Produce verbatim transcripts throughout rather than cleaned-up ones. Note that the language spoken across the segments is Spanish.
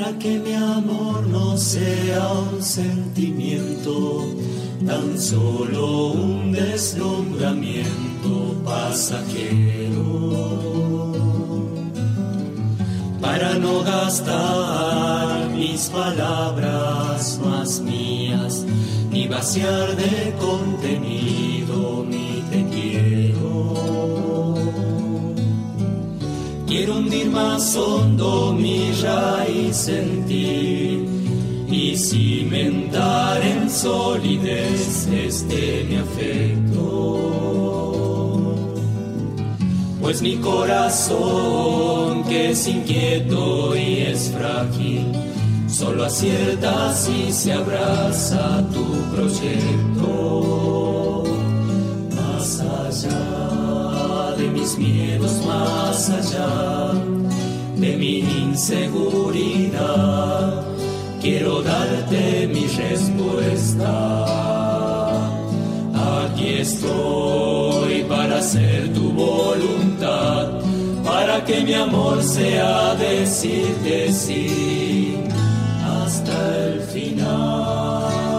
para que mi amor no sea un sentimiento, tan solo un deslumbramiento pasajero. Para no gastar mis palabras más mías, ni vaciar de contenido mi te quiero. Quiero hundir más hondo mi raíz en ti y cimentar en solidez este mi afecto. Pues mi corazón, que es inquieto y es frágil, solo acierta si se abraza tu proyecto. Más allá de mis miedos, más allá de mi inseguridad, quiero darte mi respuesta. Aquí estoy para hacer tu voluntad, para que mi amor sea decirte sí hasta el final.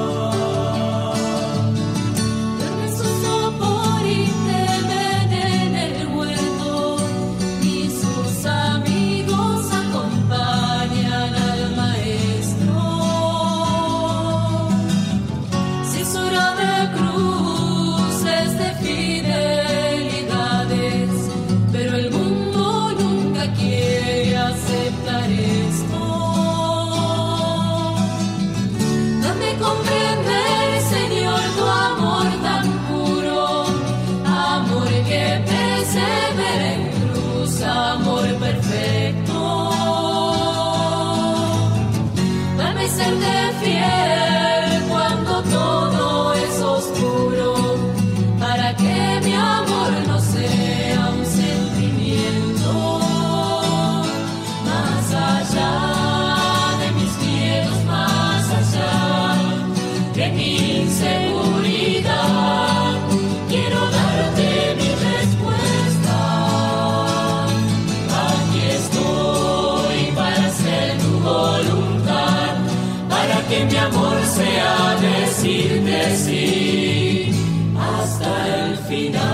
Que mi amor sea decirte sí hasta el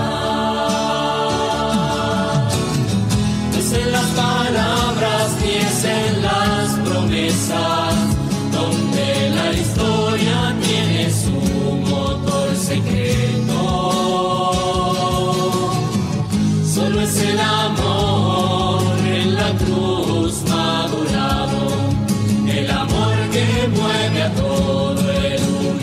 final. No es en las palabras ni es en las promesas donde la historia tiene su motor secreto. Solo es el amor en la cruz madurado, el amor que mueve a todo el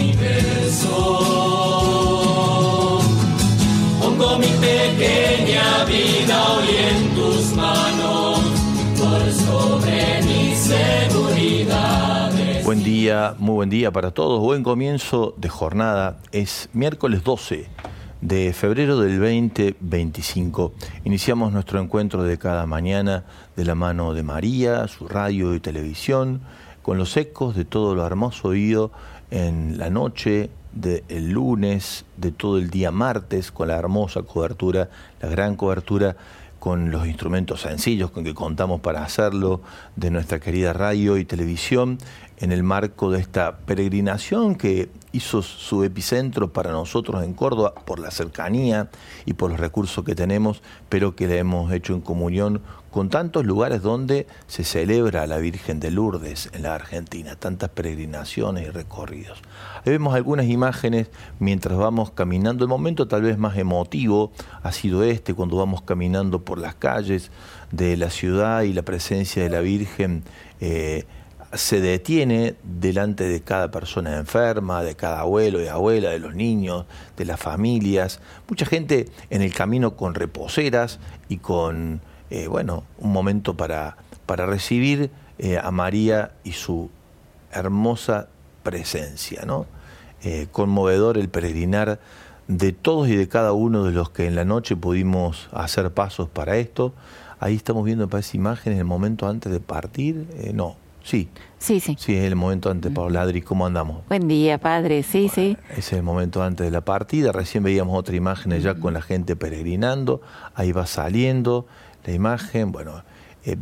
universo. Pongo mi pequeña vida hoy en tus manos, por sobre mis seguridades. Buen día, muy buen día para todos, buen comienzo de jornada. Es miércoles doce de febrero del veinte veinticinco. Iniciamos nuestro encuentro de cada mañana de la mano de María, su radio y televisión, con los ecos de todo lo hermoso oído en la noche del lunes, de todo el día martes, con la hermosa cobertura, la gran cobertura, con los instrumentos sencillos con que contamos para hacerlo, de nuestra querida radio y televisión, en el marco de esta peregrinación que hizo su epicentro para nosotros en Córdoba, por la cercanía y por los recursos que tenemos, pero que la hemos hecho en comunión con tantos lugares donde se celebra a la Virgen de Lourdes en la Argentina, tantas peregrinaciones y recorridos. Ahí vemos algunas imágenes mientras vamos caminando. El momento tal vez más emotivo ha sido este, cuando vamos caminando por las calles de la ciudad y la presencia de la Virgen eh, se detiene delante de cada persona enferma, de cada abuelo y abuela, de los niños, de las familias. Mucha gente en el camino con reposeras y con Eh, bueno, un momento para, para recibir eh, a María y su hermosa presencia, ¿no? Eh, conmovedor el peregrinar de todos y de cada uno de los que en la noche pudimos hacer pasos para esto. Ahí estamos viendo para esa imagen el momento antes de partir. Eh, no, sí. Sí, sí. Sí, es el momento antes, Paula Adri, ¿cómo andamos? Buen día, padre, sí, bueno, sí. Ese es el momento antes de la partida. Recién veíamos otra imagen ya con la gente peregrinando. Ahí va saliendo la imagen. Bueno, eh,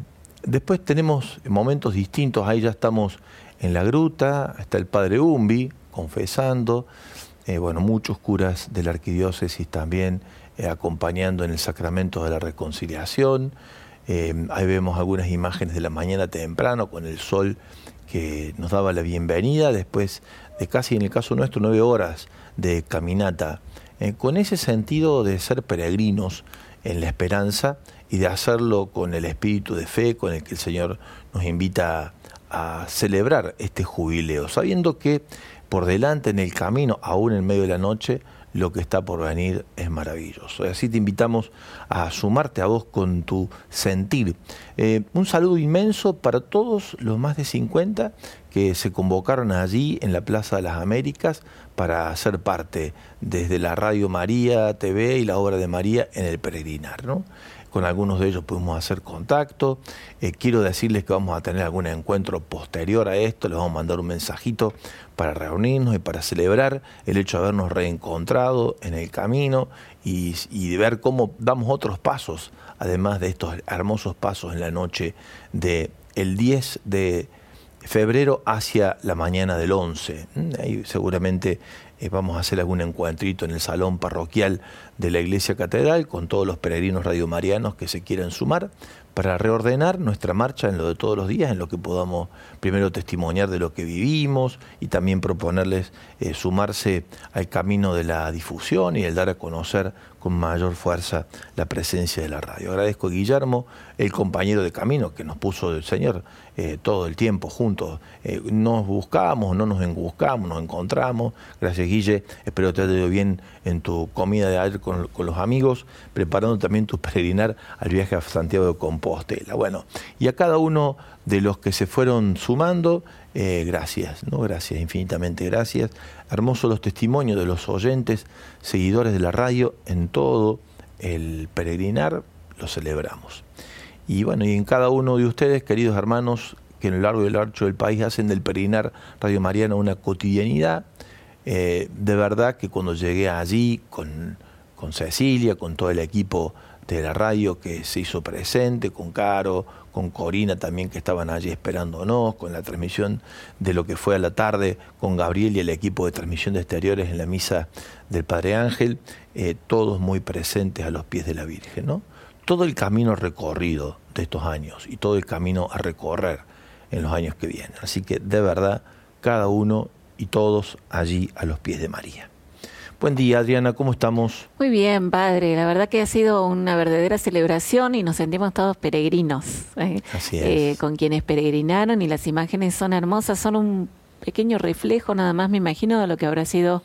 después tenemos momentos distintos, ahí ya estamos en la gruta, está el padre Umbi confesando, eh, bueno, muchos curas de la arquidiócesis también eh, acompañando en el sacramento de la reconciliación. Eh, ahí vemos algunas imágenes de la mañana temprano con el sol que nos daba la bienvenida, después de casi, en el caso nuestro, nueve horas de caminata, eh, con ese sentido de ser peregrinos en la esperanza y de hacerlo con el espíritu de fe con el que el Señor nos invita a, a celebrar este jubileo, sabiendo que por delante en el camino, aún en medio de la noche, lo que está por venir es maravilloso. Así te invitamos a sumarte a vos con tu sentir. Eh, un saludo inmenso para todos los más de cincuenta que se convocaron allí en la Plaza de las Américas para ser parte desde la Radio María T V y la obra de María en el peregrinar, ¿no? Con algunos de ellos pudimos hacer contacto. Eh, quiero decirles que vamos a tener algún encuentro posterior a esto, les vamos a mandar un mensajito para reunirnos y para celebrar el hecho de habernos reencontrado en el camino y, y de ver cómo damos otros pasos, además de estos hermosos pasos en la noche del diez de febrero hacia la mañana del once. Ahí seguramente eh, vamos a hacer algún encuentrito en el salón parroquial de la Iglesia Catedral con todos los peregrinos radiomarianos que se quieran sumar para reordenar nuestra marcha en lo de todos los días, en lo que podamos primero testimoniar de lo que vivimos y también proponerles eh, sumarse al camino de la difusión y el dar a conocer con mayor fuerza la presencia de la radio. Agradezco a Guillermo, el compañero de camino que nos puso el Señor eh, todo el tiempo juntos. Eh, nos buscamos, no nos buscamos, nos encontramos. Gracias, Guille. Espero que te haya ido bien en tu comida de ayer con, con los amigos, preparando también tu peregrinar al viaje a Santiago de Compostela. Bueno, y a cada uno de los que se fueron sumando, eh, gracias, ¿no? Gracias, infinitamente gracias. Hermosos los testimonios de los oyentes, seguidores de la radio, en todo el peregrinar lo celebramos. Y bueno, y en cada uno de ustedes, queridos hermanos, que en lo largo y el ancho del país hacen del peregrinar Radio Mariana una cotidianidad, eh, de verdad que cuando llegué allí con, con Cecilia, con todo el equipo de la radio que se hizo presente, con Caro, con Corina también que estaban allí esperándonos, con la transmisión de lo que fue a la tarde con Gabriel y el equipo de transmisión de exteriores en la misa del Padre Ángel, eh, todos muy presentes a los pies de la Virgen, ¿no? Todo el camino recorrido de estos años y todo el camino a recorrer en los años que vienen. Así que de verdad, cada uno y todos allí a los pies de María. Buen día, Adriana, ¿cómo estamos? Muy bien, padre. La verdad que ha sido una verdadera celebración y nos sentimos todos peregrinos. ¿eh? Así es. Eh, con quienes peregrinaron y las imágenes son hermosas, son un pequeño reflejo nada más, me imagino, de lo que habrá sido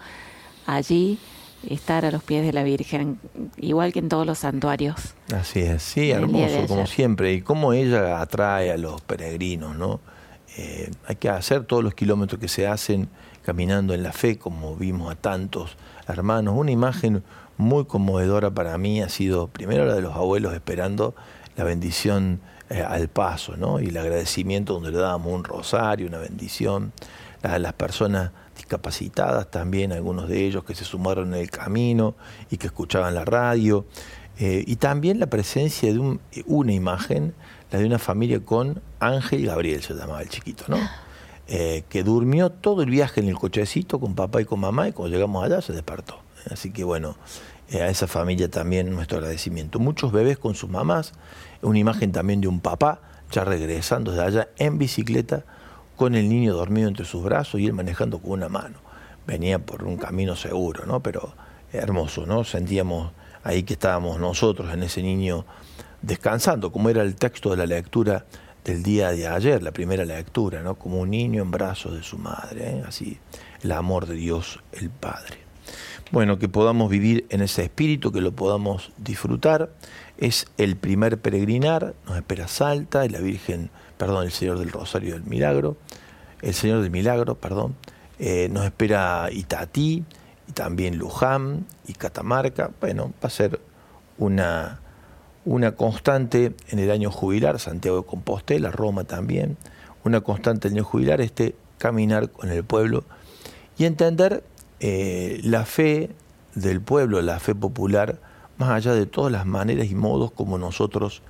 allí estar a los pies de la Virgen, igual que en todos los santuarios. Así es, sí, hermoso, como siempre. Y cómo ella atrae a los peregrinos, ¿no? Eh, hay que hacer todos los kilómetros que se hacen caminando en la fe, como vimos a tantos hermanos. Una imagen muy conmovedora para mí ha sido primero la de los abuelos esperando la bendición eh, al paso, ¿no? Y el agradecimiento donde le dábamos un rosario, una bendición. La, las personas discapacitadas también, algunos de ellos que se sumaron en el camino y que escuchaban la radio. Eh, y también la presencia de un, una imagen, la de una familia con Ángel Gabriel, se llamaba el chiquito, ¿no? Eh, que durmió todo el viaje en el cochecito con papá y con mamá y cuando llegamos allá se despertó. Así que bueno, eh, a esa familia también nuestro agradecimiento. Muchos bebés con sus mamás, una imagen también de un papá ya regresando de allá en bicicleta con el niño dormido entre sus brazos y él manejando con una mano. Venía por un camino seguro, ¿no? Pero hermoso, ¿no? Sentíamos ahí que estábamos nosotros en ese niño descansando, como era el texto de la lectura del día de ayer, la primera lectura, ¿no? Como un niño en brazos de su madre, ¿eh? Así, el amor de Dios el Padre. Bueno, que podamos vivir en ese espíritu, que lo podamos disfrutar. Es el primer peregrinar, nos espera Salta, y la Virgen, perdón, el Señor del Rosario del Milagro, el Señor del Milagro, perdón, eh, nos espera Itatí, y también Luján y Catamarca. Bueno, va a ser una... una constante en el año jubilar, Santiago de Compostela, Roma también, una constante en el año jubilar, este caminar con el pueblo y entender eh, la fe del pueblo, la fe popular, más allá de todas las maneras y modos como nosotros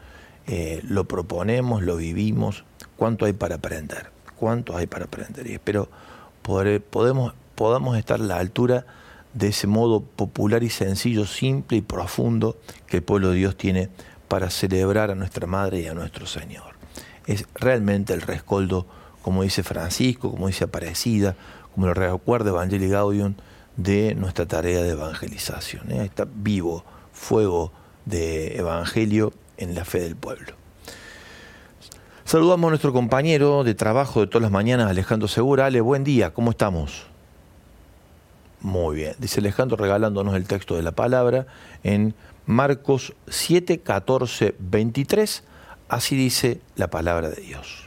eh, lo proponemos, lo vivimos, cuánto hay para aprender, cuánto hay para aprender. Y espero poder, podemos, podamos estar a la altura de ese modo popular y sencillo, simple y profundo que el pueblo de Dios tiene para celebrar a nuestra Madre y a nuestro Señor. Es realmente el rescoldo, como dice Francisco, como dice Aparecida, como lo recuerda Evangelii Gaudium, de nuestra tarea de evangelización. ¿eh? Está vivo, fuego de evangelio en la fe del pueblo. Saludamos a nuestro compañero de trabajo de todas las mañanas, Alejandro Segura. Ale, buen día, ¿cómo estamos? Muy bien, dice Alejandro regalándonos el texto de la palabra en Marcos siete, catorce, veintitrés. Así dice la palabra de Dios.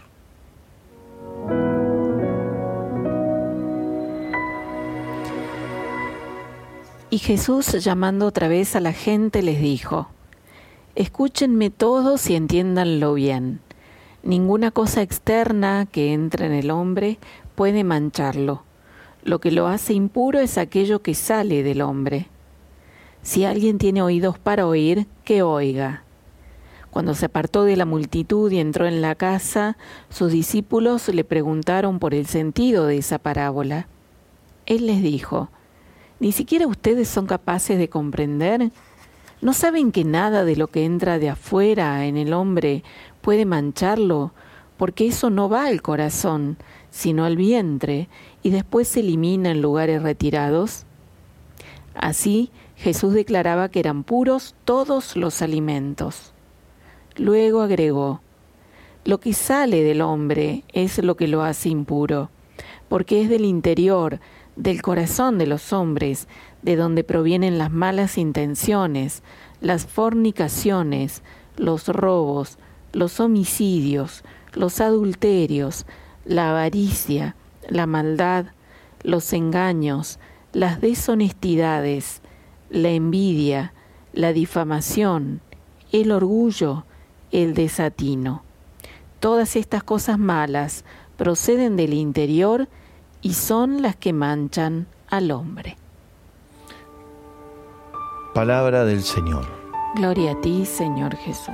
Y Jesús, llamando otra vez a la gente, les dijo: escúchenme todos y entiéndanlo bien. Ninguna cosa externa que entre en el hombre puede mancharlo. Lo que lo hace impuro es aquello que sale del hombre. Si alguien tiene oídos para oír, que oiga. Cuando se apartó de la multitud y entró en la casa, sus discípulos le preguntaron por el sentido de esa parábola. Él les dijo: ¿ni siquiera ustedes son capaces de comprender? ¿No saben que nada de lo que entra de afuera en el hombre puede mancharlo? Porque eso no va al corazón, sino al vientre, y después se elimina en lugares retirados. Así, Jesús declaraba que eran puros todos los alimentos. Luego agregó: lo que sale del hombre es lo que lo hace impuro, porque es del interior, del corazón de los hombres, de donde provienen las malas intenciones, las fornicaciones, los robos, los homicidios, los adulterios, la avaricia, la maldad, los engaños, las deshonestidades, la envidia, la difamación, el orgullo, el desatino. Todas estas cosas malas proceden del interior y son las que manchan al hombre. Palabra del Señor. Gloria a ti, Señor Jesús.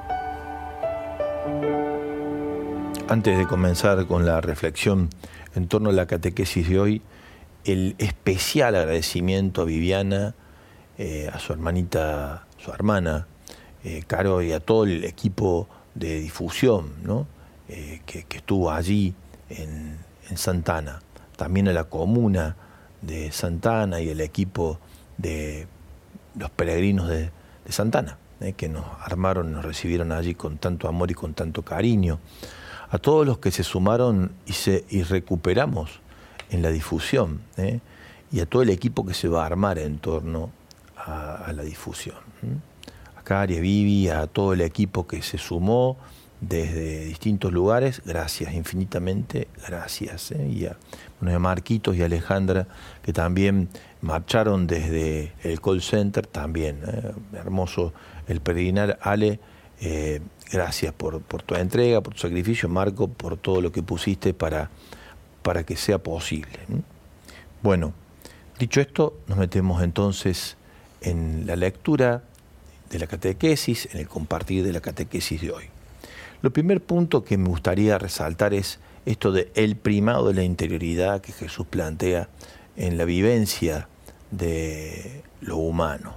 Antes de comenzar con la reflexión en torno a la catequesis de hoy, el especial agradecimiento a Viviana, eh, a su hermanita, su hermana, eh, Caro, y a todo el equipo de difusión, ¿no? eh, que, que estuvo allí en, en Santana. También a la comuna de Santana y el equipo de los peregrinos de, de Santana, eh, que nos armaron, nos recibieron allí con tanto amor y con tanto cariño. A todos los que se sumaron y, se, y recuperamos en la difusión, eh, y a todo el equipo que se va a armar en torno a, a la difusión. ¿eh? A Cari, a Vivi, a todo el equipo que se sumó desde distintos lugares, gracias, infinitamente gracias. ¿eh? Y a, bueno, a Marquitos y a Alejandra, que también marcharon desde el call center, también. ¿eh? Hermoso el peregrinar. Ale, eh, gracias por, por tu entrega, por tu sacrificio. Marco, por todo lo que pusiste para, para que sea posible. ¿eh? Bueno, dicho esto, nos metemos entonces en la lectura de la catequesis, en el compartir de la catequesis de hoy. Lo primer punto que me gustaría resaltar es esto de el primado de la interioridad que Jesús plantea en la vivencia de lo humano.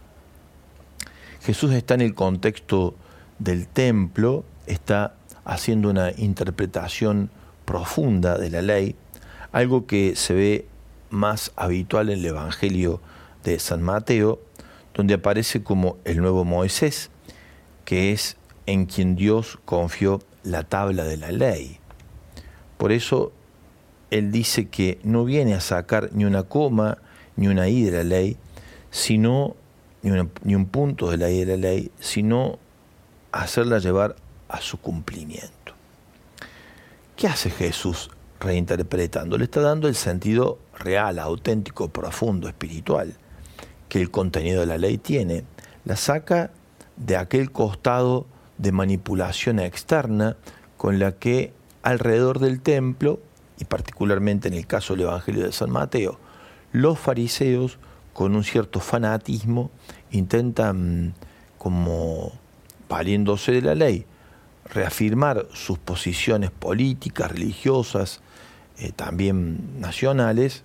Jesús está en el contexto del templo, está haciendo una interpretación profunda de la ley, algo que se ve más habitual en el Evangelio de San Mateo, donde aparece como el nuevo Moisés, que es en quien Dios confió la tabla de la ley. Por eso Él dice que no viene a sacar ni una coma ni una i de la ley, sino ni, una, ni un punto de la i de la ley, sino hacerla llevar a su cumplimiento. ¿Qué hace Jesús reinterpretando? Le está dando el sentido real, auténtico, profundo, espiritual, que el contenido de la ley tiene. La saca de aquel costado de manipulación externa con la que alrededor del templo, y particularmente en el caso del Evangelio de San Mateo, los fariseos, con un cierto fanatismo, intentan como valiéndose de la ley, reafirmar sus posiciones políticas, religiosas, eh, también nacionales,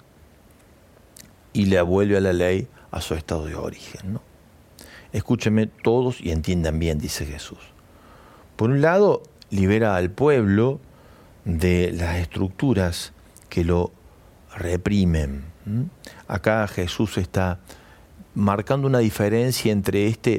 y le vuelve a la ley a su estado de origen, ¿no? Escúchenme todos y entiendan bien, dice Jesús. Por un lado, libera al pueblo de las estructuras que lo reprimen. ¿Mm? Acá Jesús está marcando una diferencia entre este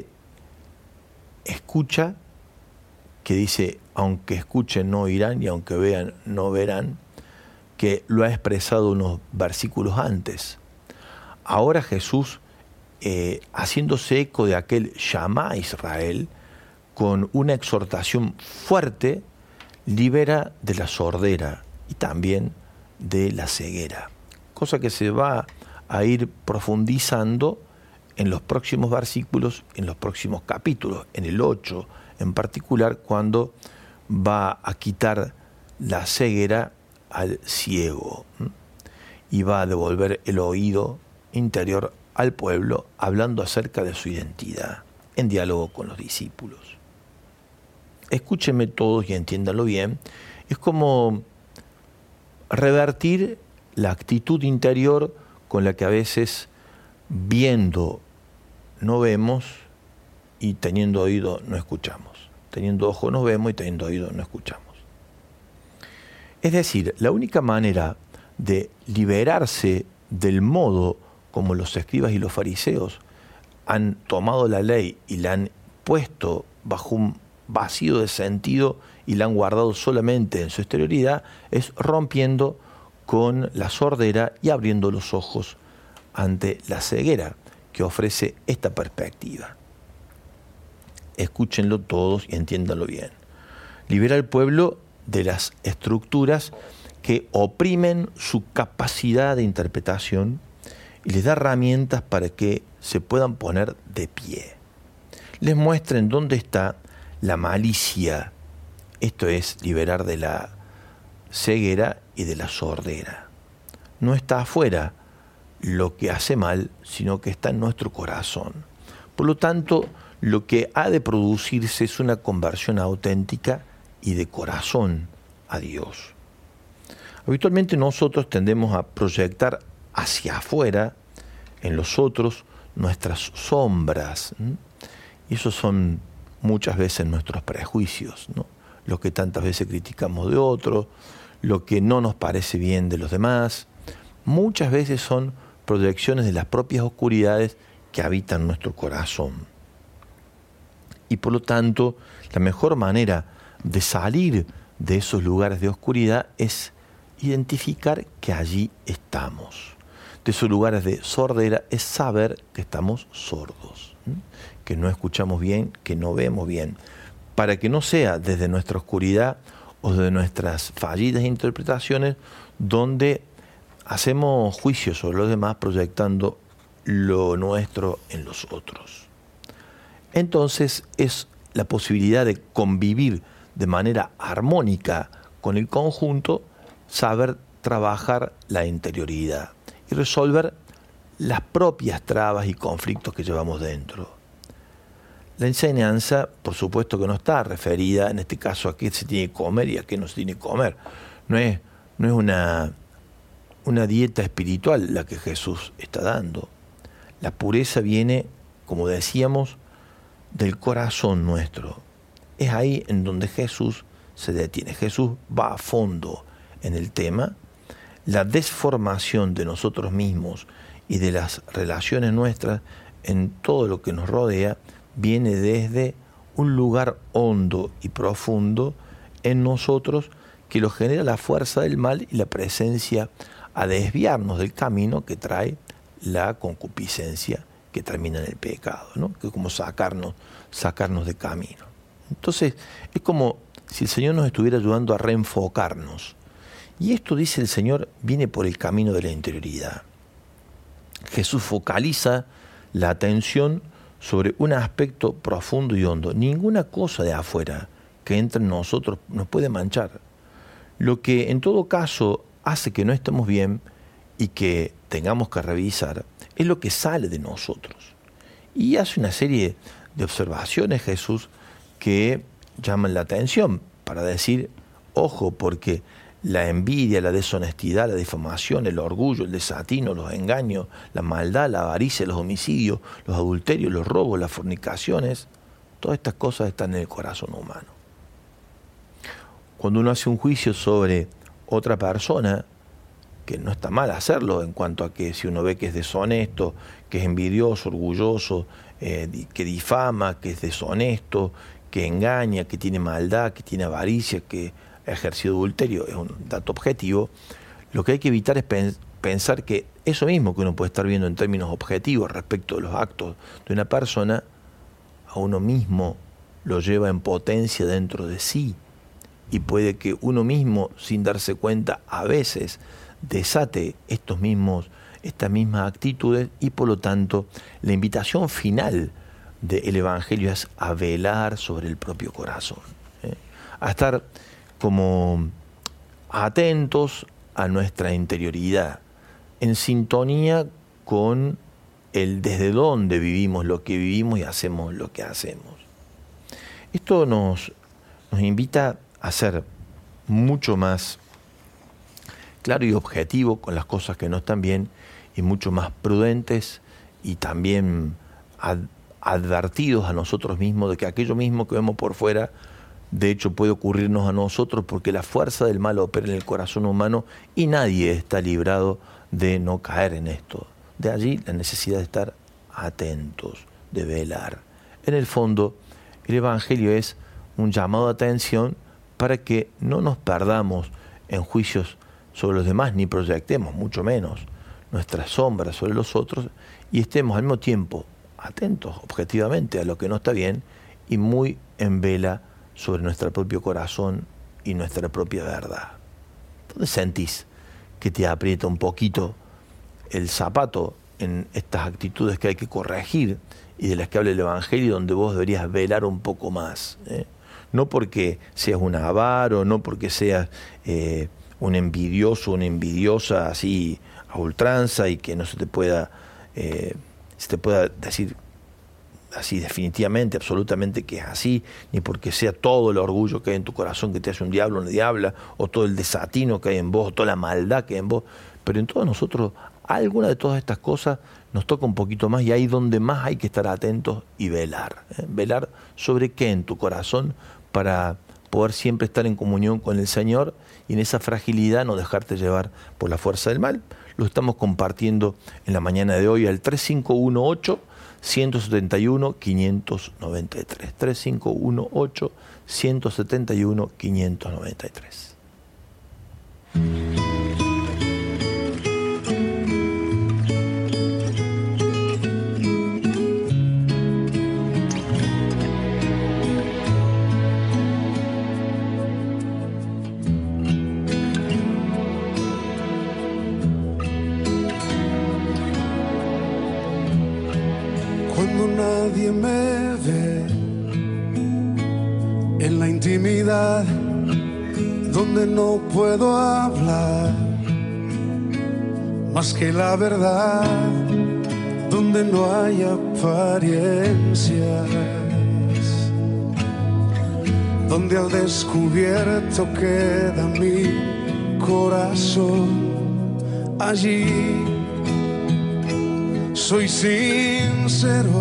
escucha, que dice, aunque escuchen no oirán y aunque vean no verán, que lo ha expresado unos versículos antes. Ahora Jesús, eh, haciéndose eco de aquel Shama Israel, con una exhortación fuerte, libera de la sordera y también de la ceguera, cosa que se va a ir profundizando en los próximos versículos, en los próximos capítulos, en el ocho en particular, cuando va a quitar la ceguera al ciego, ¿m? y va a devolver el oído interior al pueblo, hablando acerca de su identidad, en diálogo con los discípulos. Escúchenme todos y entiéndanlo bien, es como revertir la actitud interior con la que a veces viendo no vemos y teniendo oído no escuchamos. Teniendo ojo no vemos y teniendo oído no escuchamos. Es decir, la única manera de liberarse del modo como los escribas y los fariseos han tomado la ley y la han puesto bajo un vacío de sentido y la han guardado solamente en su exterioridad, es rompiendo con la sordera y abriendo los ojos ante la ceguera que ofrece esta perspectiva. Escúchenlo todos y entiéndanlo bien. Libera al pueblo de las estructuras que oprimen su capacidad de interpretación y les da herramientas para que se puedan poner de pie. Les muestra en dónde está la malicia, esto es, liberar de la ceguera y de la sordera. No está afuera lo que hace mal, sino que está en nuestro corazón. Por lo tanto, lo que ha de producirse es una conversión auténtica y de corazón a Dios. Habitualmente nosotros tendemos a proyectar hacia afuera, en los otros, nuestras sombras, ¿sí? Y esos son muchas veces nuestros prejuicios, ¿no? Lo que tantas veces criticamos de otros, lo que no nos parece bien de los demás, muchas veces son proyecciones de las propias oscuridades que habitan nuestro corazón. Y por lo tanto, la mejor manera de salir de esos lugares de oscuridad es identificar que allí estamos. De esos lugares de sordera es saber que estamos sordos, ¿sí? Que no escuchamos bien, que no vemos bien, para que no sea desde nuestra oscuridad o de nuestras fallidas interpretaciones donde hacemos juicios sobre los demás proyectando lo nuestro en los otros. Entonces es la posibilidad de convivir de manera armónica con el conjunto, saber trabajar la interioridad y resolver las propias trabas y conflictos que llevamos dentro. La enseñanza, por supuesto que no está referida, en este caso, a qué se tiene que comer y a qué no se tiene que comer. No es, no es una, una dieta espiritual la que Jesús está dando. La pureza viene, como decíamos, del corazón nuestro. Es ahí en donde Jesús se detiene. Jesús va a fondo en el tema. La desformación de nosotros mismos y de las relaciones nuestras en todo lo que nos rodea viene desde un lugar hondo y profundo en nosotros que lo genera la fuerza del mal y la presencia a desviarnos del camino que trae la concupiscencia que termina en el pecado, ¿no? Que es como sacarnos, sacarnos de camino. Entonces, es como si el Señor nos estuviera ayudando a reenfocarnos. Y esto, dice el Señor, viene por el camino de la interioridad. Jesús focaliza la atención sobre un aspecto profundo y hondo. Ninguna cosa de afuera que entre en nosotros nos puede manchar. Lo que en todo caso hace que no estemos bien y que tengamos que revisar es lo que sale de nosotros. Y hace una serie de observaciones Jesús que llaman la atención para decir, ojo, porque la envidia, la deshonestidad, la difamación, el orgullo, el desatino, los engaños, la maldad, la avaricia, los homicidios, los adulterios, los robos, las fornicaciones, todas estas cosas están en el corazón humano. Cuando uno hace un juicio sobre otra persona, que no está mal hacerlo en cuanto a que si uno ve que es deshonesto, que es envidioso, orgulloso, eh, que difama, que es deshonesto, que engaña, que tiene maldad, que tiene avaricia, que ha ejercido adulterio, es un dato objetivo, lo que hay que evitar es pens- pensar que eso mismo que uno puede estar viendo en términos objetivos respecto de los actos de una persona, a uno mismo lo lleva en potencia dentro de sí, y puede que uno mismo, sin darse cuenta, a veces desate estos mismos, estas mismas actitudes, y por lo tanto la invitación final del Evangelio es a velar sobre el propio corazón, ¿eh? A estar como atentos a nuestra interioridad, en sintonía con el desde dónde vivimos lo que vivimos y hacemos lo que hacemos. Esto nos, nos invita a ser mucho más claro y objetivo con las cosas que no están bien, y mucho más prudentes y también ad, advertidos a nosotros mismos de que aquello mismo que vemos por fuera, de hecho puede ocurrirnos a nosotros, porque la fuerza del mal opera en el corazón humano y nadie está librado de no caer en esto. De allí la necesidad de estar atentos, de velar. En el fondo, el Evangelio es un llamado de atención para que no nos perdamos en juicios sobre los demás, ni proyectemos, mucho menos, nuestras sombras sobre los otros, y estemos al mismo tiempo atentos objetivamente a lo que no está bien y muy en vela sobre nuestro propio corazón y nuestra propia verdad. ¿Dónde sentís que te aprieta un poquito el zapato en estas actitudes que hay que corregir y de las que habla el Evangelio, donde vos deberías velar un poco más, ¿eh? No porque seas un avaro, no porque seas eh, un envidioso, una envidiosa así a ultranza y que no se te pueda, eh, se te pueda decir así definitivamente, absolutamente que es así, ni porque sea todo el orgullo que hay en tu corazón que te hace un diablo o una diabla, o todo el desatino que hay en vos, o toda la maldad que hay en vos, pero en todos nosotros alguna de todas estas cosas nos toca un poquito más, y ahí donde más hay que estar atentos y velar, ¿eh? Velar sobre qué en tu corazón, para poder siempre estar en comunión con el Señor y en esa fragilidad no dejarte llevar por la fuerza del mal. Lo estamos compartiendo en la mañana de hoy al tres cinco uno ocho, uno siete uno, cinco nueve tres. tres cinco uno ocho, uno siete uno, cinco nueve tres. Nadie me ve en la intimidad, donde no puedo hablar más que la verdad, donde no hay apariencias, donde al descubierto queda mi corazón. Allí soy sincero,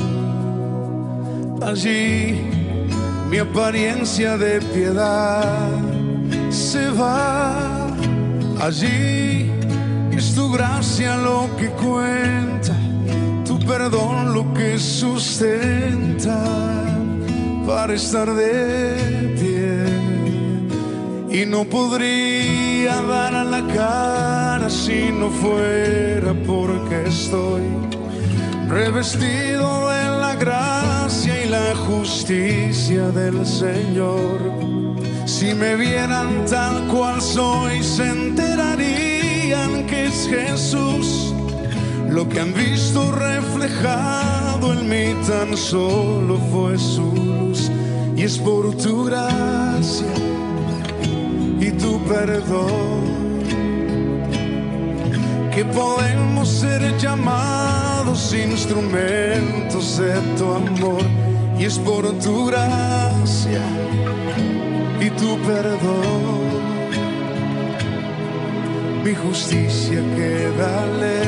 allí mi apariencia de piedad se va, allí es tu gracia lo que cuenta, tu perdón lo que sustenta para estar de pie. Y no podría dar a la cara si no fuera porque estoy revestido de la gracia y la justicia del Señor. Si me vieran tal cual soy, se enterarían que es Jesús. Lo que han visto reflejado en mí tan solo fue su luz. Y es por tu gracia y tu perdón que podemos ser llamados instrumentos de tu amor. y es por tu gracia y tu perdón. Mi justicia queda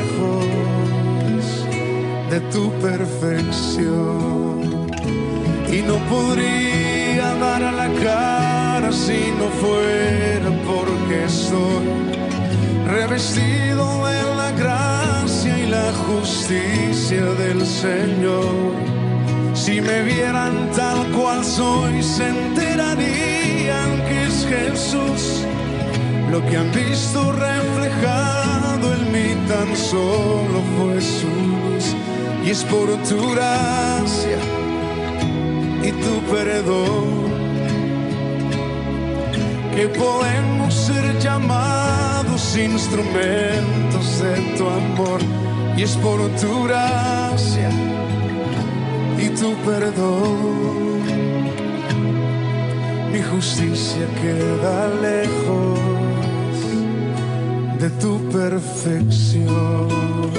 lejos de tu perfección y no podría dar a la cara si no fuera porque estoy revestido de la gracia y la justicia del Señor. Si me vieran tal cual soy, se enterarían que es Jesús. Lo que han visto reflejado en mí tan solo fue su luz. Y es por tu gracia y tu perdón que podemos ser llamados instrumentos de tu amor. Y es por tu gracia y tu perdón. Mi justicia queda lejos de tu perfección.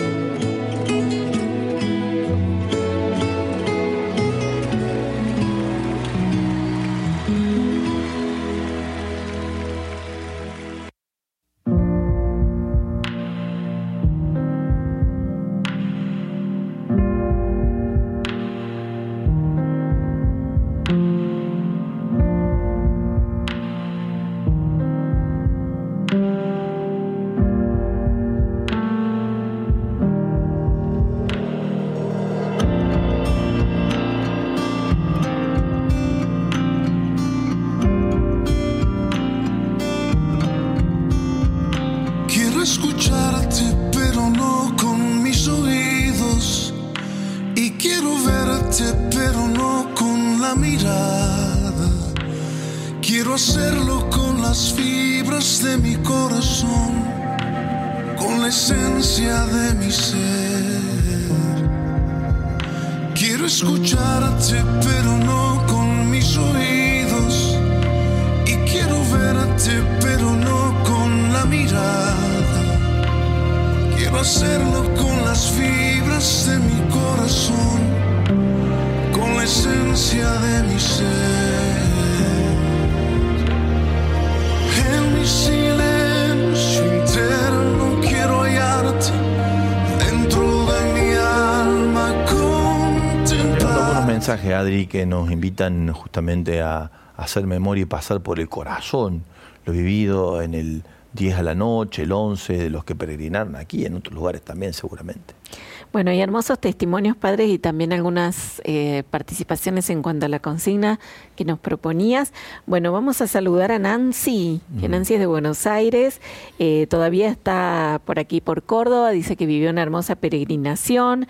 Adri, que nos invitan justamente a, a hacer memoria y pasar por el corazón lo vivido en el diez a la noche, el once, de los que peregrinaron aquí, en otros lugares también seguramente. Bueno, y hermosos testimonios, padres, y también algunas eh, participaciones en cuanto a la consigna que nos proponías. Bueno, vamos a saludar a Nancy, que mm. Nancy es de Buenos Aires, eh, todavía está por aquí por Córdoba, dice que vivió una hermosa peregrinación,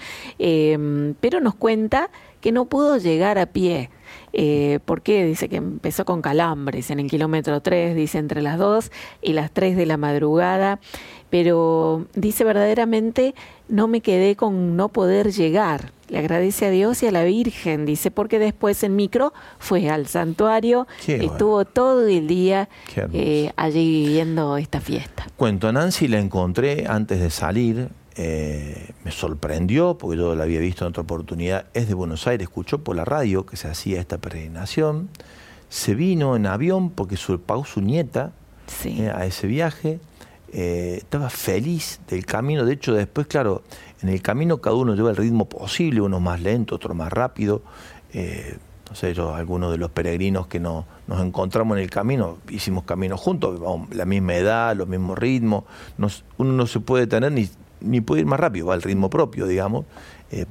eh, pero nos cuenta que no pudo llegar a pie. Eh, ¿Por qué? Dice que empezó con calambres en el kilómetro tres, dice entre las dos y las tres de la madrugada, pero dice verdaderamente no me quedé con no poder llegar. Le agradece a Dios y a la Virgen, dice, porque después en micro fue al santuario, Qué estuvo bueno. todo el día eh, allí viviendo esta fiesta. Cuento, a Nancy la encontré antes de salir. Eh, me sorprendió porque yo la había visto en otra oportunidad. Es de Buenos Aires, escuchó por la radio que se hacía esta peregrinación, se vino en avión porque su, pagó su nieta sí. eh, a ese viaje, eh, estaba feliz del camino. De hecho después, claro, en el camino cada uno lleva el ritmo posible, uno más lento, otro más rápido. eh, no sé, yo, algunos de los peregrinos que no, nos encontramos en el camino, hicimos camino juntos, la misma edad, los mismos ritmos, nos, uno no se puede tener ni ni puede ir más rápido, va al ritmo propio, digamos, eh,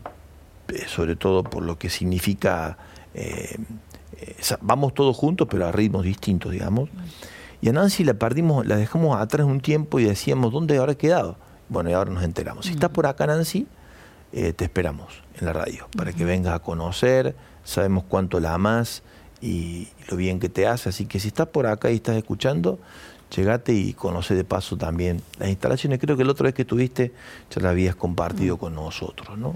sobre todo por lo que significa, eh, eh, vamos todos juntos, pero a ritmos distintos, digamos. Y a Nancy la perdimos, la dejamos atrás un tiempo y decíamos, ¿dónde habrá quedado? Bueno, y ahora nos enteramos. Si estás por acá, Nancy, eh, te esperamos en la radio, para que vengas a conocer, sabemos cuánto la amás y lo bien que te hace, así que si estás por acá y estás escuchando, llegate y conoce de paso también las instalaciones. Creo que la otra vez que estuviste ya la habías compartido con nosotros, ¿no?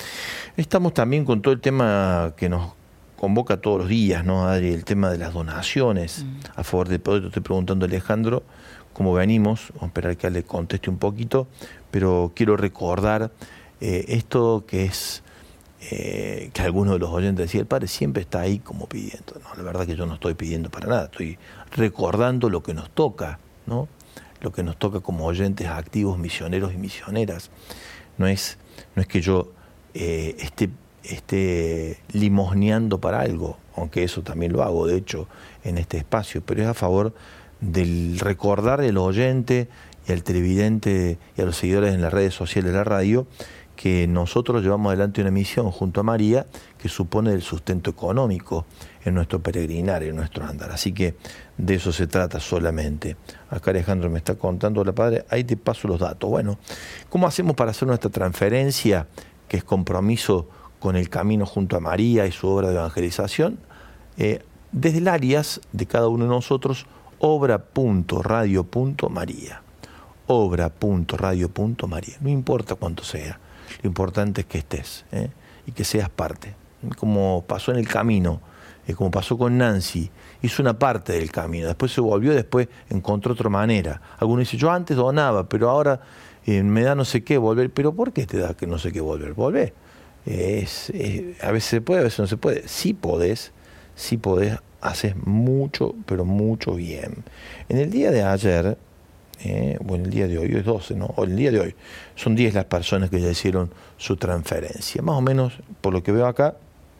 Estamos también con todo el tema que nos convoca todos los días, ¿no, Adri? El tema de las donaciones mm. a favor del proyecto. Estoy preguntando a Alejandro cómo venimos. Vamos a esperar que le conteste un poquito, pero quiero recordar eh, esto que es eh, que algunos de los oyentes decían, el Padre siempre está ahí como pidiendo. No, la verdad que yo no estoy pidiendo para nada, estoy recordando lo que nos toca, ¿no? Lo que nos toca como oyentes activos, misioneros y misioneras. No es, no es que yo eh, esté, esté limosneando para algo, aunque eso también lo hago, de hecho, en este espacio, pero es a favor del recordar al oyente y al televidente y a los seguidores en las redes sociales de la radio que nosotros llevamos adelante una misión junto a María que supone el sustento económico en nuestro peregrinar, en nuestro andar. Así que de eso se trata solamente. Acá Alejandro me está contando, hola Padre, ahí te paso los datos. Bueno, ¿cómo hacemos para hacer nuestra transferencia, que es compromiso con el camino junto a María y su obra de evangelización? Eh, desde el alias de cada uno de nosotros, obra punto radio punto maría. obra punto radio punto maría. No importa cuánto sea. Lo importante es que estés, ¿eh? Y que seas parte. Como pasó en el camino, eh, como pasó con Nancy, hizo una parte del camino, después se volvió, después encontró otra manera. Algunos dicen, yo antes donaba, pero ahora eh, me da no sé qué volver. ¿Pero por qué te da que no sé qué volver? Volver. Eh, es, es, a veces se puede, a veces no se puede. Sí podés, sí podés, haces mucho, pero mucho bien. En el día de ayer, Eh, bueno, el día de hoy, hoy es doce, ¿no? O el día de hoy, son diez las personas que ya hicieron su transferencia. Más o menos, por lo que veo acá,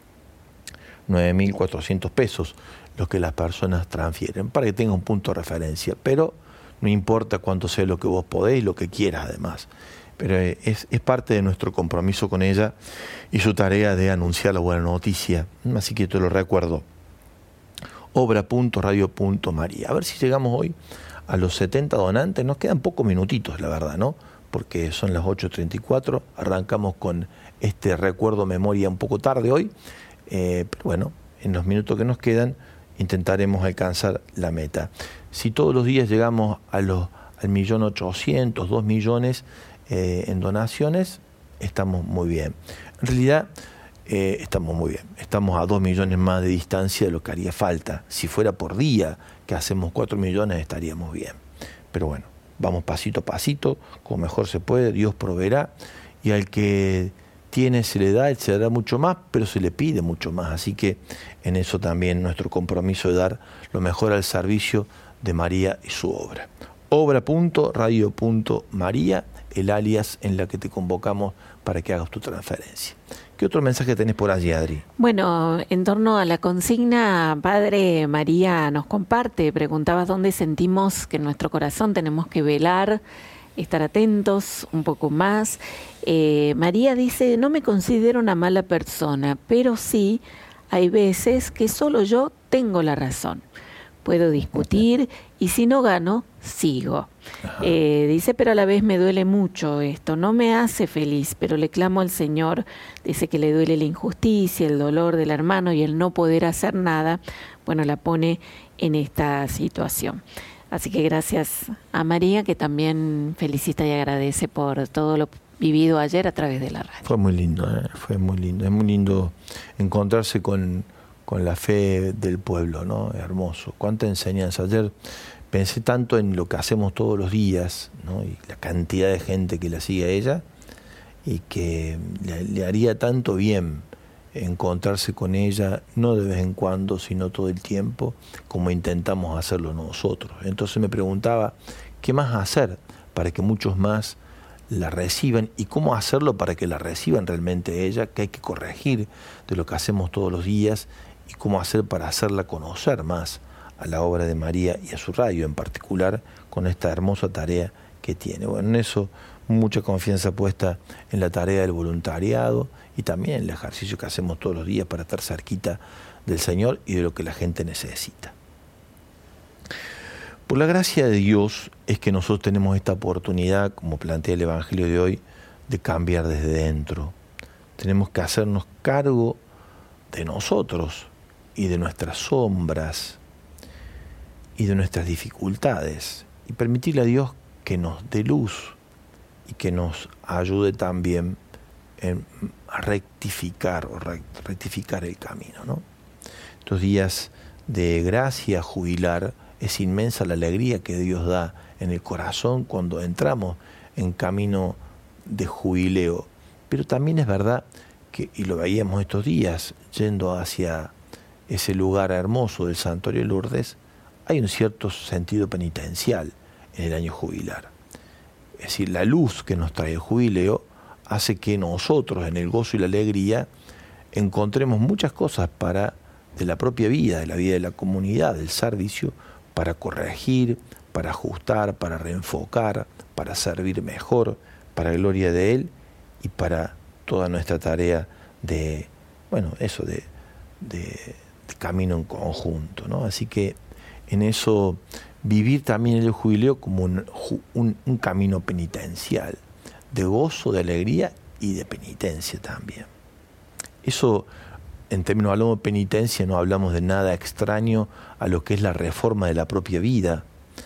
nueve mil cuatrocientos pesos los que las personas transfieren, para que tenga un punto de referencia. Pero no importa cuánto sea lo que vos podés, lo que quieras además. Pero es, es parte de nuestro compromiso con ella y su tarea de anunciar la buena noticia. Así que te lo recuerdo. obra punto radio punto maría. A ver si llegamos hoy a los setenta donantes. Nos quedan pocos minutitos, la verdad, ¿no? Porque son las ocho treinta y cuatro, arrancamos con este recuerdo memoria un poco tarde hoy, eh, pero bueno, en los minutos que nos quedan intentaremos alcanzar la meta. Si todos los días llegamos a los, al millón ochocientos, dos millones eh, en donaciones, estamos muy bien. En realidad, eh, estamos muy bien, estamos a dos millones más de distancia de lo que haría falta. Si fuera por día, que hacemos cuatro millones, estaríamos bien. Pero bueno, vamos pasito a pasito, como mejor se puede, Dios proveerá, y al que tiene se le da, él se le da mucho más, pero se le pide mucho más. Así que en eso también nuestro compromiso de dar lo mejor al servicio de María y su obra. obra punto radio punto maría, el alias en la que te convocamos para que hagas tu transferencia. ¿Qué otro mensaje tenés por allí, Adri? Bueno, en torno a la consigna, Padre, María nos comparte, preguntabas dónde sentimos que en nuestro corazón tenemos que velar, estar atentos un poco más. Eh, María dice, no me considero una mala persona, pero sí hay veces que solo yo tengo la razón. Puedo discutir y si no gano, sigo. Eh, dice, pero a la vez me duele mucho esto, no me hace feliz, pero le clamo al Señor. Dice que le duele la injusticia, el dolor del hermano y el no poder hacer nada. Bueno, la pone en esta situación. Así que gracias a María, que también felicita y agradece por todo lo vivido ayer a través de la radio. Fue muy lindo, ¿eh? Fue muy lindo. Es muy lindo encontrarse con, con la fe del pueblo, ¿no? Hermoso. Cuánta enseñanza. Ayer pensé tanto en lo que hacemos todos los días, ¿no? Y la cantidad de gente que la sigue a ella, y que le, le haría tanto bien encontrarse con ella, no de vez en cuando, sino todo el tiempo, como intentamos hacerlo nosotros. Entonces me preguntaba, ¿qué más hacer para que muchos más la reciban? ¿Y cómo hacerlo para que la reciban realmente ella? ¿Qué hay que corregir de lo que hacemos todos los días? ¿Y cómo hacer para hacerla conocer más a la obra de María y a su radio en particular, con esta hermosa tarea que tiene? Bueno, en eso mucha confianza puesta en la tarea del voluntariado y también el ejercicio que hacemos todos los días para estar cerquita del Señor y de lo que la gente necesita. Por la gracia de Dios es que nosotros tenemos esta oportunidad, como plantea el Evangelio de hoy, de cambiar desde dentro. Tenemos que hacernos cargo de nosotros y de nuestras sombras y de nuestras dificultades y permitirle a Dios que nos dé luz y que nos ayude también en a rectificar o rectificar el camino, ¿no? Estos días de gracia jubilar, es inmensa la alegría que Dios da en el corazón cuando entramos en camino de jubileo, pero también es verdad que, y lo veíamos estos días, yendo hacia ese lugar hermoso del Santuario de Lourdes, hay un cierto sentido penitencial en el año jubilar. Es decir, la luz que nos trae el jubileo hace que nosotros, en el gozo y la alegría, encontremos muchas cosas para de la propia vida, de la vida de la comunidad, del servicio, para corregir, para ajustar, para reenfocar, para servir mejor, para gloria de Él y para toda nuestra tarea de, bueno, eso, de, de, de camino en conjunto, ¿no? Así que en eso vivir también el jubileo como un, un, un camino penitencial, de gozo, de alegría y de penitencia también. Eso, en términos, hablamos de penitencia, no hablamos de nada extraño a lo que es la reforma de la propia vida,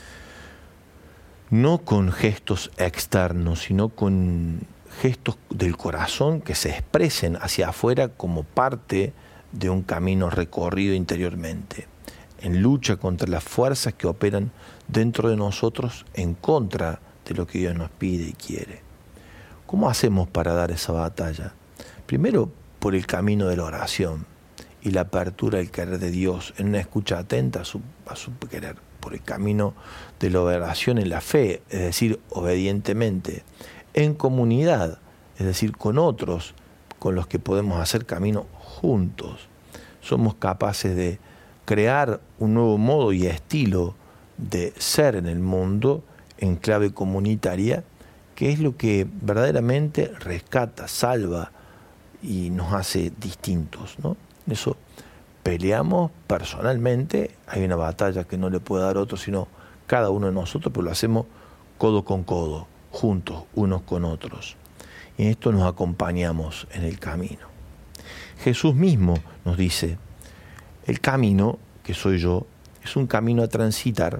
no con gestos externos, sino con gestos del corazón que se expresen hacia afuera como parte de un camino recorrido interiormente, en lucha contra las fuerzas que operan dentro de nosotros en contra de lo que Dios nos pide y quiere. ¿Cómo hacemos para dar esa batalla? Primero, por el camino de la oración y la apertura del querer de Dios, en una escucha atenta a su, a su querer, por el camino de la oración en la fe, es decir, obedientemente, en comunidad, es decir, con otros, con los que podemos hacer camino juntos. Somos capaces de crear un nuevo modo y estilo de ser en el mundo en clave comunitaria, que es lo que verdaderamente rescata, salva y nos hace distintos, ¿no? En eso peleamos personalmente, hay una batalla que no le puede dar otro, sino cada uno de nosotros, pero lo hacemos codo con codo, juntos, unos con otros. Y en esto nos acompañamos en el camino. Jesús mismo nos dice, el camino, que soy yo, es un camino a transitar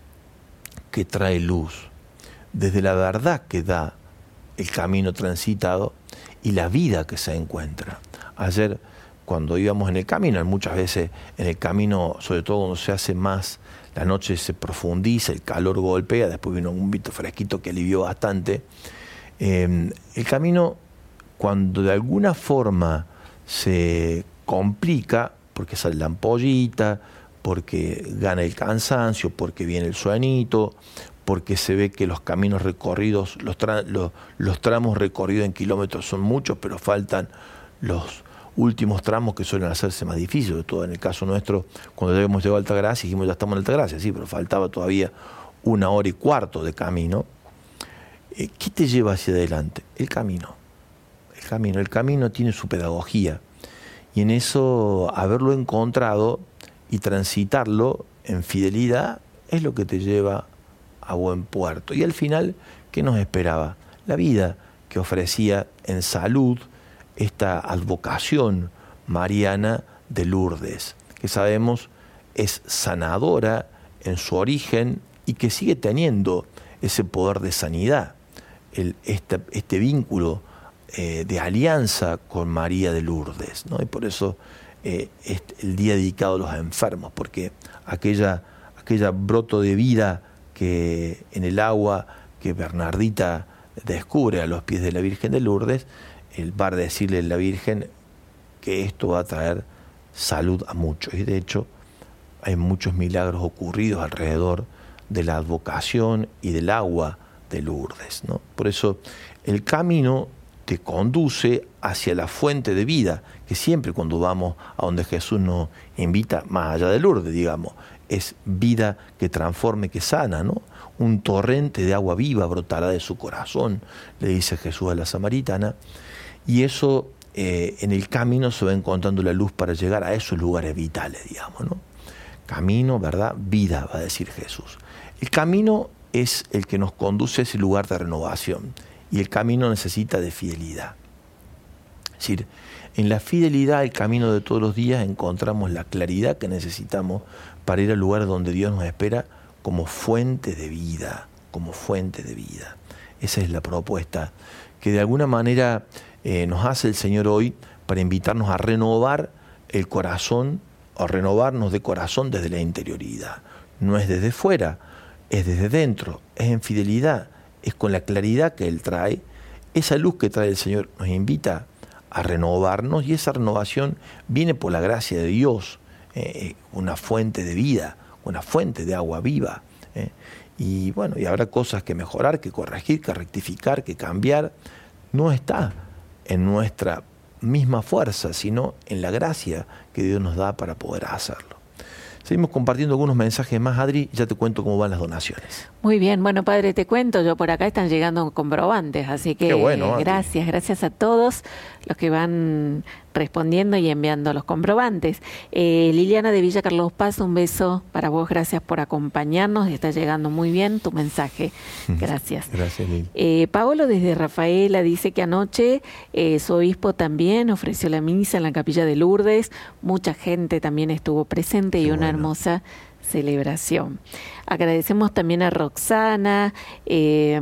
que trae luz, desde la verdad que da el camino transitado y la vida que se encuentra. Ayer, cuando íbamos en el camino, muchas veces en el camino, sobre todo cuando se hace más, la noche se profundiza, el calor golpea, después vino un viento fresquito que alivió bastante. Eh, el camino, cuando de alguna forma se complica, porque sale la ampollita, porque gana el cansancio, porque viene el sueñito, porque se ve que los caminos recorridos, los, tra los, los tramos recorridos en kilómetros son muchos, pero faltan los últimos tramos que suelen hacerse más difíciles, sobre todo en el caso nuestro, cuando hemos llegado a Altagracia, dijimos ya estamos en Altagracia, sí, pero faltaba todavía una hora y cuarto de camino. Eh, ¿Qué te lleva hacia adelante? El camino. El camino. El camino tiene su pedagogía. Y en eso, haberlo encontrado y transitarlo en fidelidad es lo que te lleva a buen puerto. Y al final, ¿qué nos esperaba? La vida que ofrecía en salud esta advocación mariana de Lourdes, que sabemos es sanadora en su origen y que sigue teniendo ese poder de sanidad, el, este, este vínculo eh, de alianza con María de Lourdes, ¿no? Y por eso eh, es el día dedicado a los enfermos, porque aquella, aquella broto de vida que en el agua que Bernardita descubre a los pies de la Virgen de Lourdes, él va a decirle a la Virgen que esto va a traer salud a muchos. Y de hecho hay muchos milagros ocurridos alrededor de la advocación y del agua de Lourdes, ¿no? Por eso el camino te conduce hacia la fuente de vida, que siempre cuando vamos a donde Jesús nos invita, más allá de Lourdes, digamos, es vida que transforme, que sana, ¿no? Un torrente de agua viva brotará de su corazón, le dice Jesús a la samaritana, y eso eh, en el camino se va encontrando la luz para llegar a esos lugares vitales, digamos, ¿no? Camino, ¿verdad? Vida, va a decir Jesús. El camino es el que nos conduce a ese lugar de renovación, y el camino necesita de fidelidad. Es decir, en la fidelidad al camino de todos los días encontramos la claridad que necesitamos para ir al lugar donde Dios nos espera como fuente de vida, como fuente de vida. Esa es la propuesta que de alguna manera eh, nos hace el Señor hoy para invitarnos a renovar el corazón, a renovarnos de corazón desde la interioridad. No es desde fuera, es desde dentro, es en fidelidad, es con la claridad que Él trae. Esa luz que trae el Señor nos invita a renovarnos, y esa renovación viene por la gracia de Dios, eh, una fuente de vida, una fuente de agua viva. Eh. Y bueno, y habrá cosas que mejorar, que corregir, que rectificar, que cambiar. No está en nuestra misma fuerza, sino en la gracia que Dios nos da para poder hacerlo. Seguimos compartiendo algunos mensajes más, Adri, y ya te cuento cómo van las donaciones. Muy bien, bueno, padre, te cuento, yo por acá están llegando comprobantes, así que Qué bueno, gracias, gracias a todos los que van respondiendo y enviando los comprobantes. Eh, Liliana de Villa Carlos Paz, un beso para vos, gracias por acompañarnos, está llegando muy bien tu mensaje, gracias. Gracias, Lili. Eh, Paolo desde Rafaela dice que anoche eh, su obispo también ofreció la misa en la capilla de Lourdes, mucha gente también estuvo presente. Qué y una bueno. hermosa celebración. Agradecemos también a Roxana eh,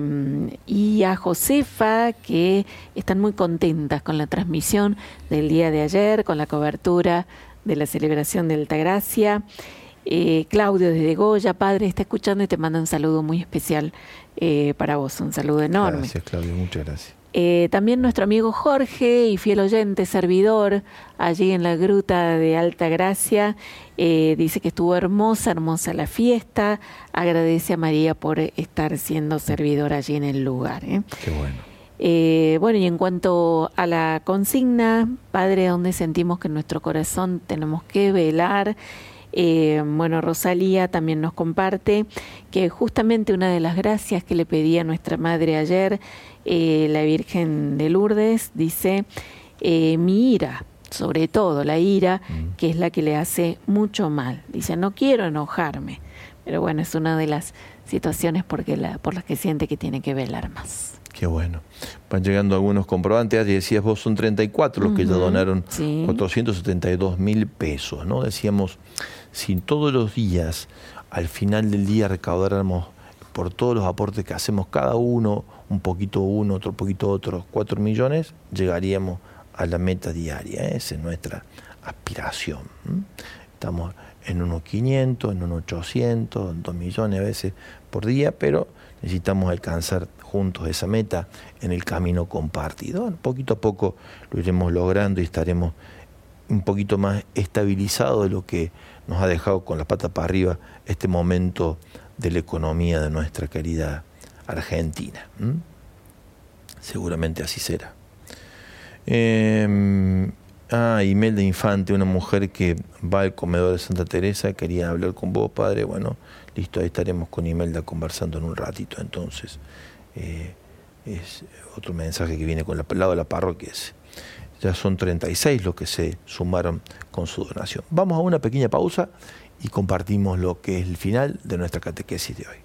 y a Josefa, que están muy contentas con la transmisión del día de ayer, con la cobertura de la celebración de Altagracia. Eh, Claudio desde Goya, padre, está escuchando y te manda un saludo muy especial eh, para vos, un saludo enorme. Gracias, Claudio, muchas gracias. Eh, también nuestro amigo Jorge y fiel oyente, servidor, allí en la gruta de Altagracia, eh, dice que estuvo hermosa, hermosa la fiesta, agradece a María por estar siendo servidor allí en el lugar. ¿eh? Qué bueno. Eh, bueno, y en cuanto a la consigna, Padre, donde sentimos que en nuestro corazón tenemos que velar, Eh, bueno, Rosalía también nos comparte que justamente una de las gracias que le pedía a nuestra madre ayer, eh, la Virgen de Lourdes, dice, eh, mi ira, sobre todo la ira, mm. que es la que le hace mucho mal. Dice, no quiero enojarme, pero bueno, es una de las situaciones porque la, por las que siente que tiene que velar más. Qué bueno. Van llegando algunos comprobantes. Y decías vos, son treinta y cuatro los uh-huh, que ya donaron sí. cuatrocientos setenta y dos mil pesos, ¿no? Decíamos, si todos los días, al final del día, recaudáramos por todos los aportes que hacemos cada uno, un poquito uno, otro poquito otro, cuatro millones, llegaríamos a la meta diaria. ¿eh? Esa es nuestra aspiración. ¿eh? Estamos en unos quinientos, en unos ochocientos, en dos millones a veces por día, pero necesitamos alcanzar juntos esa meta en el camino compartido. Bueno, poquito a poco lo iremos logrando y estaremos un poquito más estabilizados de lo que nos ha dejado con las patas para arriba este momento de la economía de nuestra querida Argentina. ¿Mm? Seguramente así será. Eh, ah, Imelda Infante, una mujer que va al comedor de Santa Teresa, quería hablar con vos, padre. Bueno, listo, ahí estaremos con Imelda conversando en un ratito. Entonces, eh, es otro mensaje que viene con el lado de la parroquia. Ese. Ya son treinta y seis los que se sumaron con su donación. Vamos a una pequeña pausa y compartimos lo que es el final de nuestra catequesis de hoy.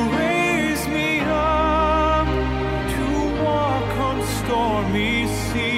Stormy sea.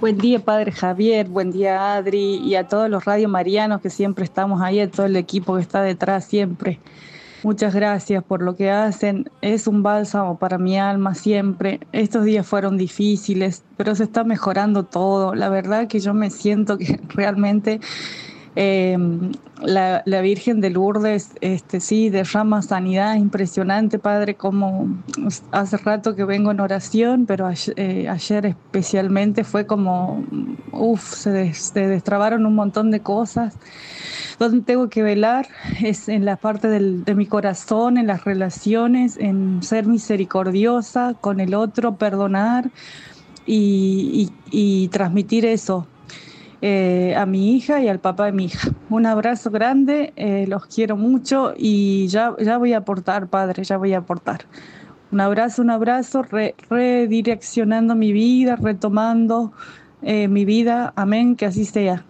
Buen día, Padre Javier, buen día, Adri, y a todos los radiomarianos que siempre estamos ahí, a todo el equipo que está detrás siempre. Muchas gracias por lo que hacen, es un bálsamo para mi alma siempre. Estos días fueron difíciles, pero se está mejorando todo. La verdad que yo me siento que realmente eh, la, la Virgen de Lourdes este, sí derrama sanidad impresionante, Padre, como hace rato que vengo en oración, pero ayer, eh, ayer especialmente fue como, uff, se, des, se destrabaron un montón de cosas. Donde tengo que velar es en la parte del, de mi corazón, en las relaciones, en ser misericordiosa con el otro, perdonar y, y, y transmitir eso eh, a mi hija y al papá de mi hija. Un abrazo grande, eh, los quiero mucho y ya, ya voy a aportar, Padre, ya voy a aportar. Un abrazo, un abrazo, re, redireccionando mi vida, retomando eh, mi vida. Amén, que así sea.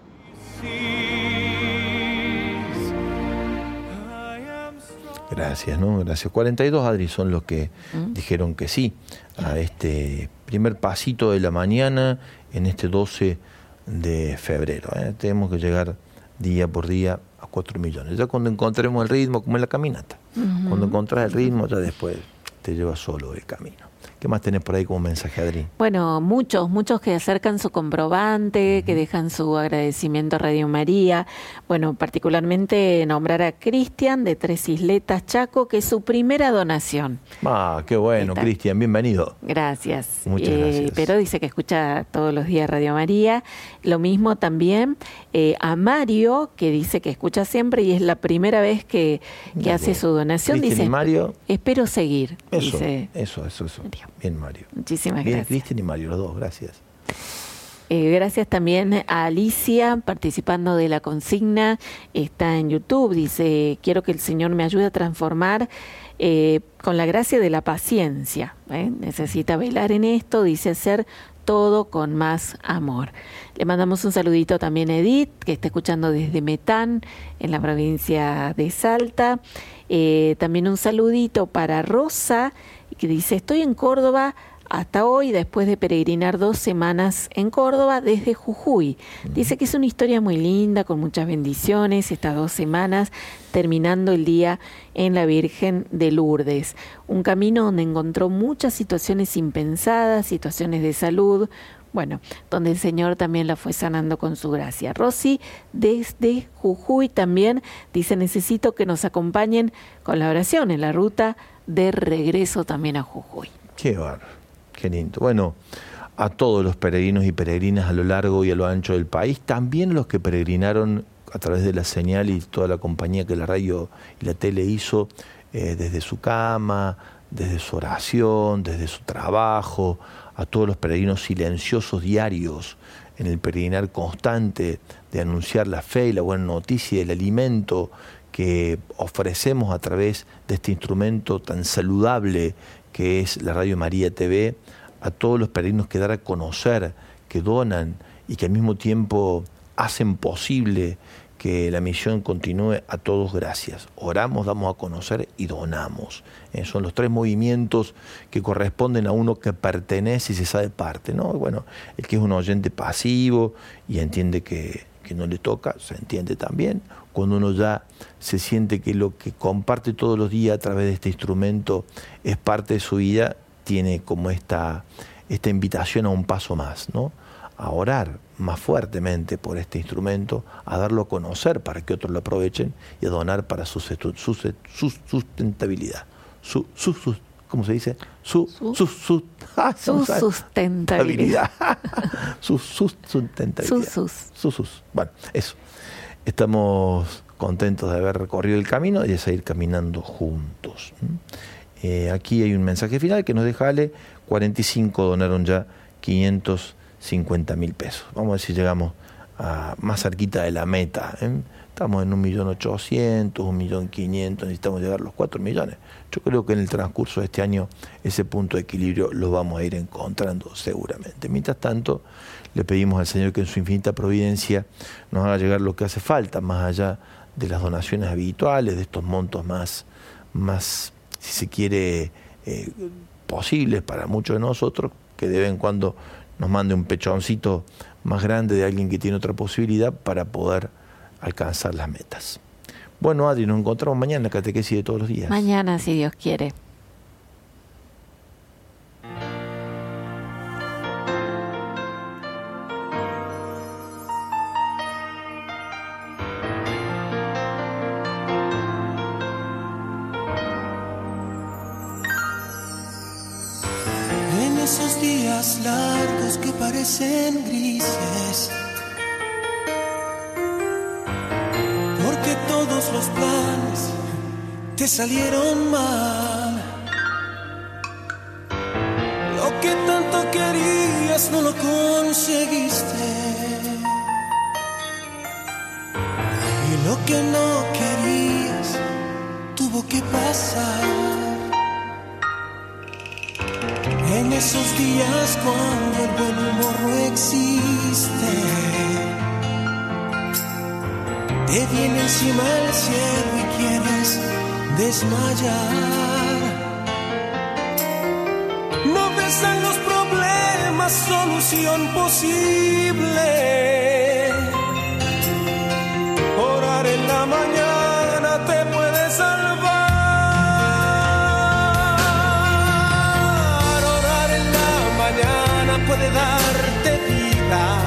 Gracias, ¿no? Gracias. cuarenta y dos, Adri, son los que ¿Mm? dijeron que sí a este primer pasito de la mañana en este doce de febrero. ¿eh? Tenemos que llegar día por día a cuatro millones. Ya cuando encontremos el ritmo, como en la caminata. Uh-huh. Cuando encontrás el ritmo, ya después te lleva solo el camino. ¿Qué más tenés por ahí como mensaje, Adri? Bueno, muchos, muchos que acercan su comprobante, uh-huh. que dejan su agradecimiento a Radio María. Bueno, particularmente nombrar a Cristian de Tres Isletas, Chaco, que es su primera donación. Ah, qué bueno, Cristian, bienvenido. Gracias. Muchas eh, gracias. Pero dice que escucha todos los días Radio María. Lo mismo también eh, a Mario, que dice que escucha siempre y es la primera vez que, que hace su donación. Cristian dice, y Mario. Espero seguir. Eso, dice, eso, eso, eso. Bien, Mario. Muchísimas Bien, gracias. Cristian y Mario, los dos, gracias. Eh, gracias también a Alicia, participando de la consigna. Está en YouTube, dice, quiero que el Señor me ayude a transformar eh, con la gracia de la paciencia. ¿eh? Necesita velar en esto, dice, hacer todo con más amor. Le mandamos un saludito también a Edith, que está escuchando desde Metán, en la provincia de Salta. Eh, también un saludito para Rosa, que dice, estoy en Córdoba hasta hoy, después de peregrinar dos semanas en Córdoba desde Jujuy. Dice que es una historia muy linda, con muchas bendiciones, estas dos semanas, terminando el día en la Virgen de Lourdes. Un camino donde encontró muchas situaciones impensadas, situaciones de salud, bueno, donde el Señor también la fue sanando con su gracia. Rosy, desde Jujuy también, dice, necesito que nos acompañen con la oración en la ruta de regreso también a Jujuy. Qué bárbaro, qué lindo. Bueno, a todos los peregrinos y peregrinas a lo largo y a lo ancho del país, también los que peregrinaron a través de la señal y toda la compañía que la radio y la tele hizo eh, desde su cama, desde su oración, desde su trabajo, a todos los peregrinos silenciosos diarios en el peregrinar constante de anunciar la fe y la buena noticia y el alimento que ofrecemos a través de este instrumento tan saludable que es la Radio María T V, a todos los peregrinos que dar a conocer, que donan y que al mismo tiempo hacen posible que la misión continúe, a todos gracias. Oramos, damos a conocer y donamos. Eh, son los tres movimientos que corresponden a uno que pertenece y se sabe parte, ¿no? Bueno, el que es un oyente pasivo y entiende que, que no le toca, se entiende también. Cuando uno ya se siente que lo que comparte todos los días a través de este instrumento es parte de su vida, tiene como esta, esta invitación a un paso más, ¿no? A orar más fuertemente por este instrumento, a darlo a conocer para que otros lo aprovechen y a donar para su, su, su sustentabilidad. Su, su, su, ¿Cómo se dice? Su, su, su, su, ah, su sustentabilidad. Su sustentabilidad. Sus, sus. Sus, sus. Bueno, eso. Estamos contentos de haber recorrido el camino y de seguir caminando juntos. Eh, aquí hay un mensaje final que nos deja Ale. cuarenta y cinco donaron ya quinientos cincuenta mil pesos. Vamos a ver si llegamos a más cerquita de la meta. ¿eh? Estamos en un millón ochocientos, un millón quinientos, necesitamos llegar a los cuatro millones. Yo creo que en el transcurso de este año ese punto de equilibrio lo vamos a ir encontrando seguramente. Mientras tanto, le pedimos al Señor que en su infinita providencia nos haga llegar lo que hace falta, más allá de las donaciones habituales, de estos montos más, más si se quiere, eh, posibles para muchos de nosotros, que de vez en cuando nos mande un pechoncito más grande de alguien que tiene otra posibilidad para poder alcanzar las metas. Bueno, Adri, nos encontramos mañana en la catequesis de todos los días. Mañana, si Dios quiere. En esos días largos que parecen grises, porque todos los planes te salieron mal. Lo que tanto querías no lo conseguiste, y lo que no querías tuvo que pasar. En esos días cuando el buen humor no existe, te viene encima el cielo y quieres desmayar. No ves en los problemas solución posible. Orar en la mañana te puede salvar. Orar en la mañana puede darte vida.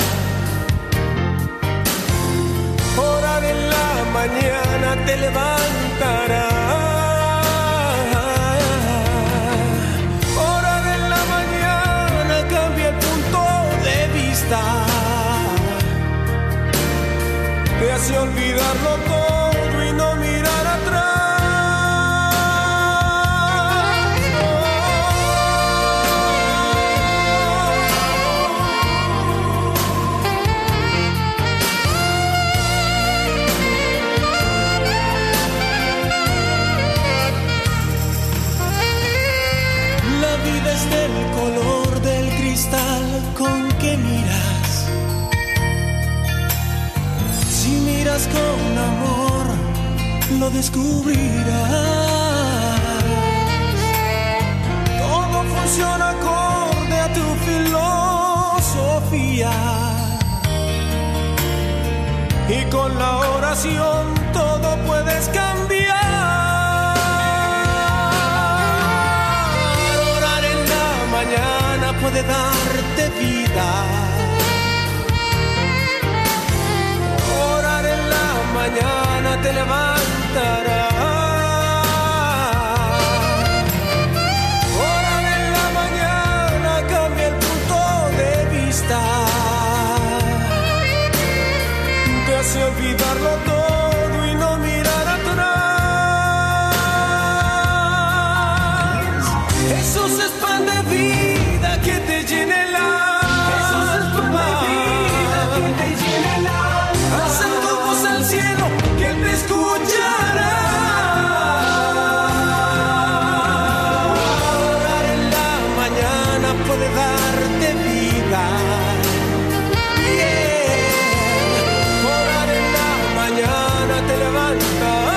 Orar en la mañana te levantará. Orar en la mañana cambia el punto de vista. Te hace olvidarlo todo y no mirar atrás. Del color del cristal con que miras. Si miras con amor, lo descubrirás. Todo funciona acorde a tu filosofía. Y con la oración todo puedes cambiar. Mañana puede darte vida. Orar en la mañana te levantará. Orar en la mañana cambia el punto de vista. Te hace olvidarlo todo y no mirar atrás. Jesús es pan de vida que te llene el alma. Jesús es pan de vida que te llene el alma. Alza tu voz al cielo que Él te escuchará. Orar en la mañana puede darte vida. Yeah. Orar en la mañana te levanta.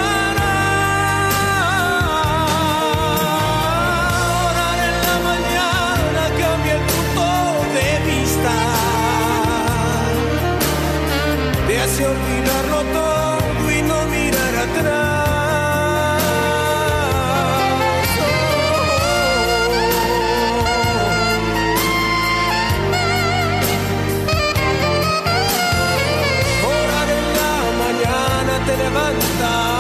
Te hace olvidarlo todo y no mirar atrás. Oh. Orar en la mañana te levanta.